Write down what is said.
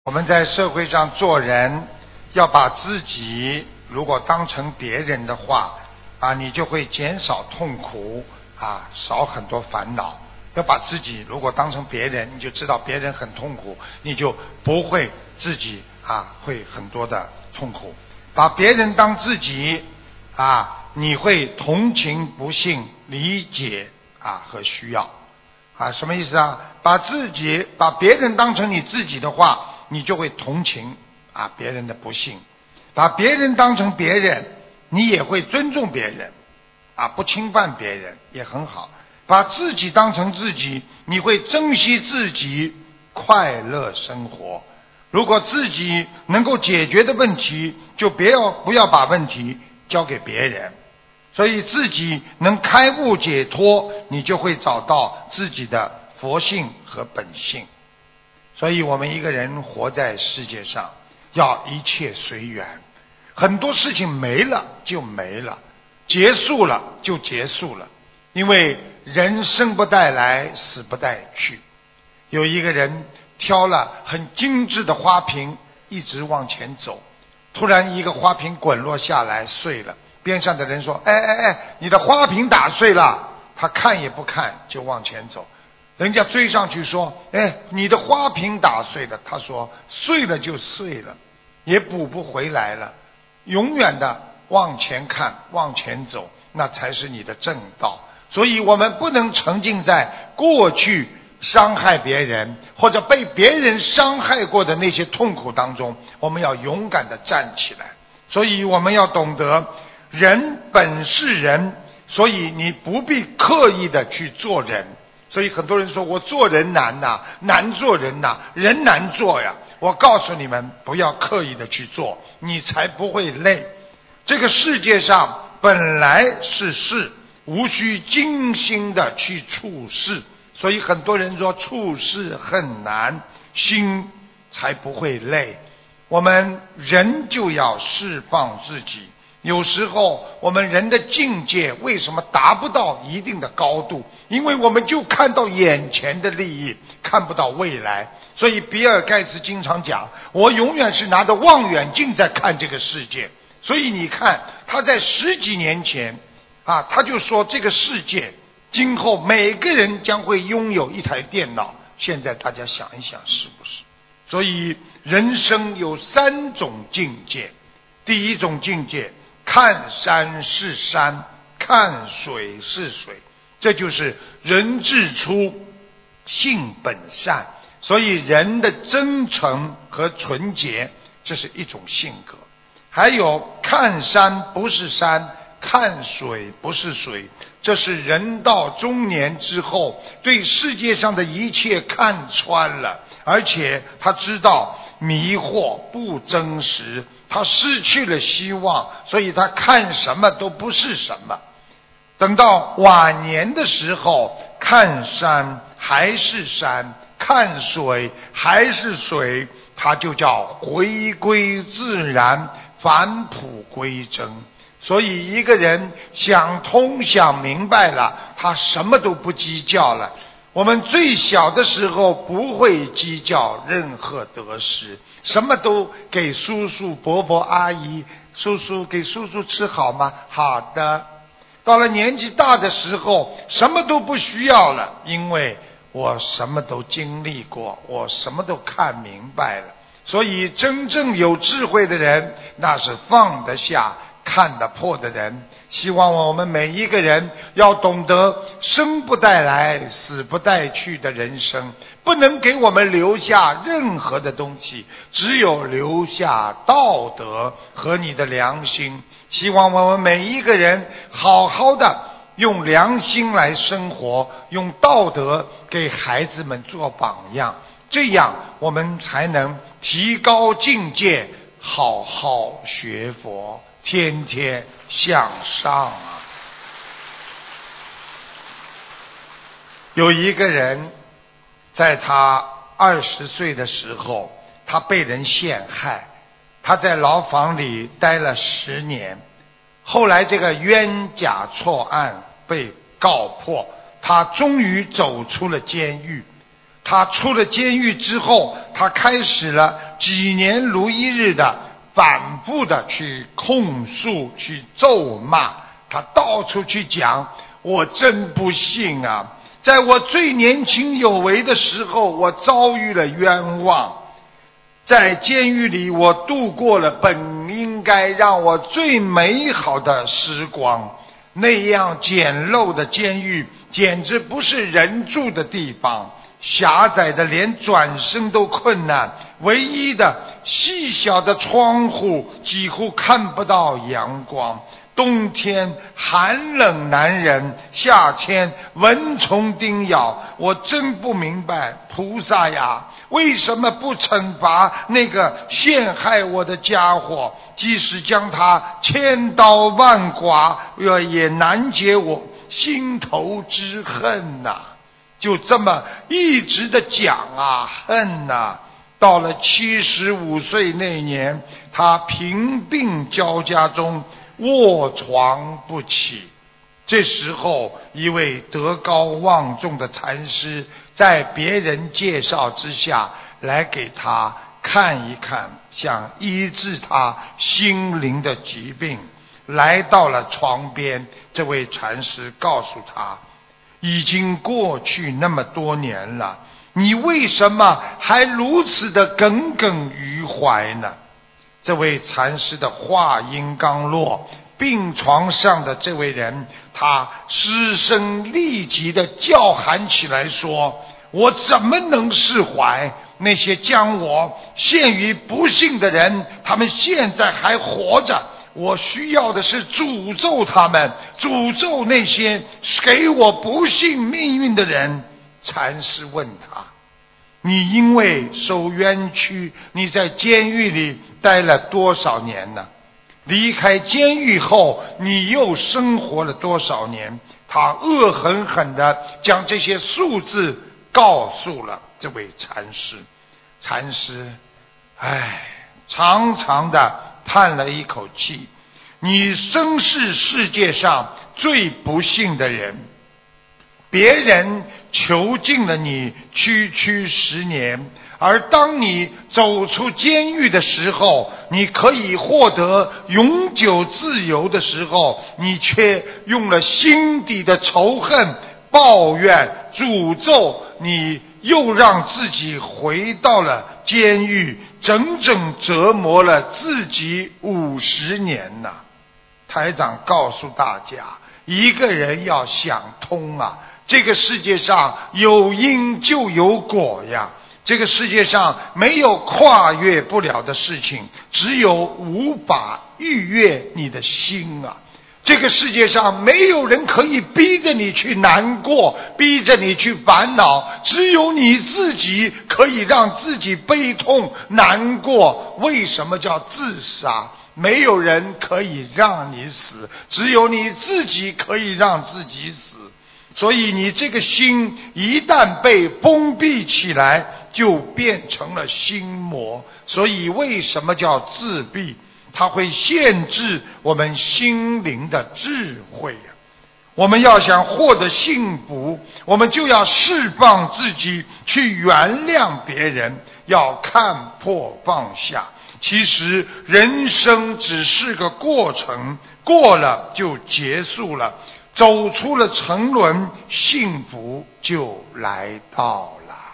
我们在社会上做人，要把自己如果当成别人的话你就会减少痛苦少很多烦恼。要把自己如果当成别人，你就知道别人很痛苦，你就不会自己会很多的痛苦。把别人当自己你会同情不幸，理解和需要什么意思把别人当成你自己的话，你就会同情别人的不幸。把别人当成别人，你也会尊重别人不侵犯别人，也很好。把自己当成自己，你会珍惜自己，快乐生活。如果自己能够解决的问题，就不要把问题交给别人。所以自己能开悟解脱，你就会找到自己的佛性和本性。所以我们一个人活在世界上，要一切随缘。很多事情没了就没了，结束了就结束了。因为人生不带来，死不带去。有一个人挑了很精致的花瓶，一直往前走，突然一个花瓶滚落下来碎了。边上的人说：你的花瓶打碎了。他看也不看就往前走。人家追上去说：你的花瓶打碎了。他说：碎了就碎了，也补不回来了。永远的往前看，往前走，那才是你的正道。所以我们不能沉浸在过去伤害别人或者被别人伤害过的那些痛苦当中，我们要勇敢地站起来。所以我们要懂得人本是人，所以你不必刻意的去做人。所以很多人说我做人难难做人人难做呀。我告诉你们，不要刻意的去做，你才不会累。这个世界上本来是事，无需精心的去处事。所以很多人说处事很难，心才不会累。我们人就要释放自己。有时候我们人的境界为什么达不到一定的高度？因为我们就看到眼前的利益，看不到未来。所以比尔盖茨经常讲，我永远是拿着望远镜在看这个世界。所以你看他在10几年前他就说这个世界今后每个人将会拥有一台电脑。现在大家想一想是不是？所以人生有3种境界。第一种境界，看山是山，看水是水，这就是人之初性本善。所以人的真诚和纯洁，这是一种性格。还有看山不是山，看水不是水，这是人到中年之后对世界上的一切看穿了，而且他知道迷惑不真实，他失去了希望，所以他看什么都不是什么。等到晚年的时候，看山还是山，看水还是水，他就叫回归自然，返璞归真。所以一个人想通想明白了，他什么都不计较了。我们最小的时候不会计较任何得失，什么都给叔叔伯伯阿姨，给叔叔吃好吗？好的。到了年纪大的时候，什么都不需要了，因为我什么都经历过，我什么都看明白了。所以真正有智慧的人，那是放得下看得破的人。希望我们每一个人要懂得生不带来死不带去的人生，不能给我们留下任何的东西，只有留下道德和你的良心。希望我们每一个人好好的用良心来生活，用道德给孩子们做榜样，这样我们才能提高境界，好好学佛，天天向上有一个人在他20岁的时候，他被人陷害，他在牢房里待了10年。后来这个冤假错案被告破，他终于走出了监狱。他出了监狱之后，他开始了几年如一日的反复的去控诉，去咒骂，他到处去讲，我真不幸啊，在我最年轻有为的时候，我遭遇了冤枉，在监狱里我度过了本应该让我最美好的时光，那样简陋的监狱简直不是人住的地方，狭窄的连转身都困难，唯一的细小的窗户几乎看不到阳光，冬天寒冷难忍，夏天蚊虫叮咬，我真不明白，菩萨呀，为什么不惩罚那个陷害我的家伙？即使将他千刀万剐，也难解我心头之恨呐！就这么一直的讲啊，恨呐！到了75岁那年，他贫病交加中卧床不起。这时候，一位德高望重的禅师在别人介绍之下来给他看一看，想医治他心灵的疾病。来到了床边，这位禅师告诉他，已经过去那么多年了，你为什么还如此的耿耿于怀呢？这位禅师的话音刚落，病床上的这位人他失声立即的叫喊起来说，我怎么能释怀那些将我陷于不幸的人，他们现在还活着，我需要的是诅咒他们，诅咒那些给我不幸命运的人。禅师问他，你因为受冤屈，你在监狱里待了多少年呢？离开监狱后，你又生活了多少年？他恶狠狠地将这些数字告诉了这位禅师。禅师长长的叹了一口气，你生是世界上最不幸的人，别人囚禁了你区10年，而当你走出监狱的时候，你可以获得永久自由的时候，你却用了心底的仇恨、抱怨、诅咒，你又让自己回到了监狱，整整折磨了自己50年呐！台长告诉大家，一个人要想通啊，这个世界上有因就有果呀，这个世界上没有跨越不了的事情，只有无法逾越你的心啊。这个世界上没有人可以逼着你去难过，逼着你去烦恼，只有你自己可以让自己悲痛难过。为什么叫自杀？没有人可以让你死，只有你自己可以让自己死。所以你这个心一旦被封闭起来，就变成了心魔。所以为什么叫自闭？它会限制我们心灵的智慧呀。我们要想获得幸福，我们就要释放自己，去原谅别人，要看破放下。其实人生只是个过程，过了就结束了，走出了沉沦，幸福就来到了。